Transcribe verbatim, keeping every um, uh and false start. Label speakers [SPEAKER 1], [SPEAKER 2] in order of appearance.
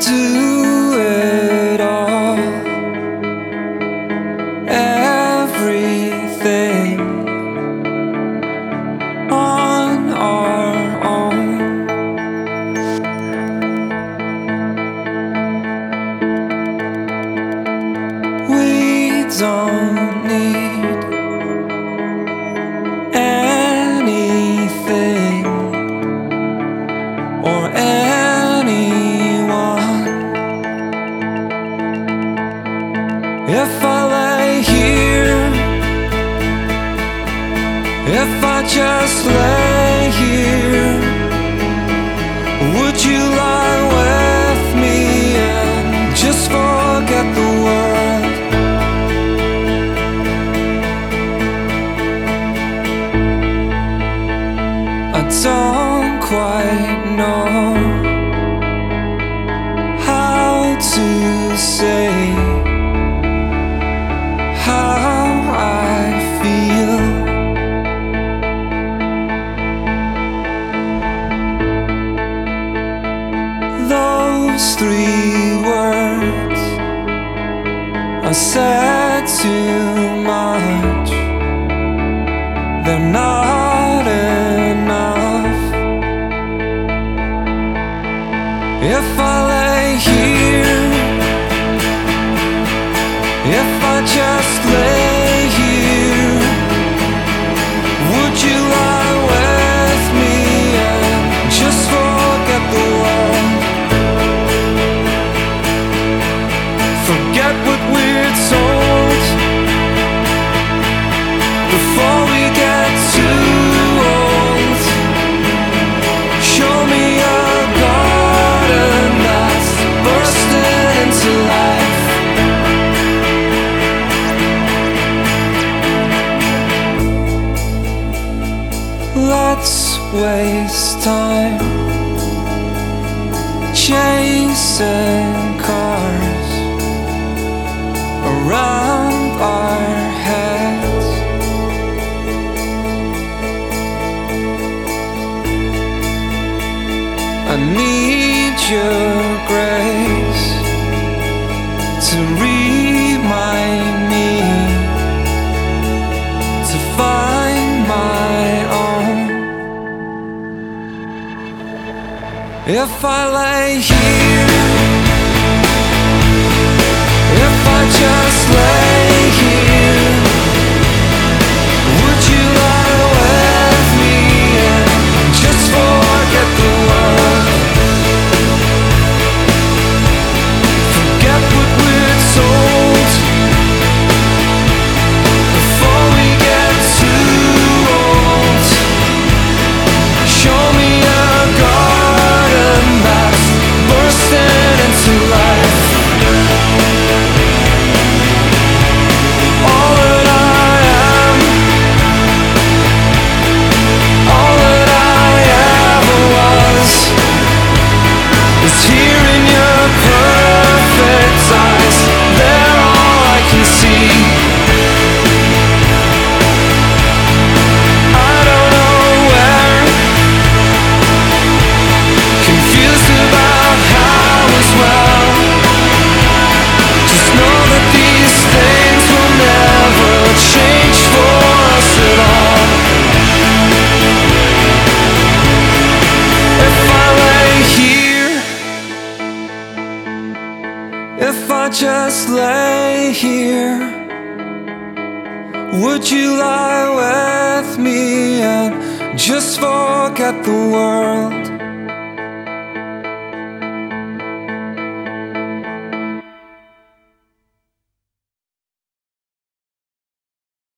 [SPEAKER 1] do it all, everything on our own. We don't need anything or anyone. If I lay here, if I just lay here, would you lie with me and just forget the world? I don't quite know how to say how I feel. Those three words are said too much. They're not enough. If I lay here, if I just lay here, would you lie with me and just forget the world? Forget what we're told before we get too old. Show me a garden that's bursting into life. Let's waste time chasing cars around our heads. I need your grace to remind me to find my own. If I lay here, if I just lay here, would you lie with me and just forget the world? Forget what we're told before we get too old. Show me a garden that's bursting into life. All that I am, all that I ever was, is here in your perfect eyes. They're all I can see. I don't know where, confused about how as well. Just know that these things will never change for us at all. If I lay here, if I just lay here, would you lie with me and just forget the world?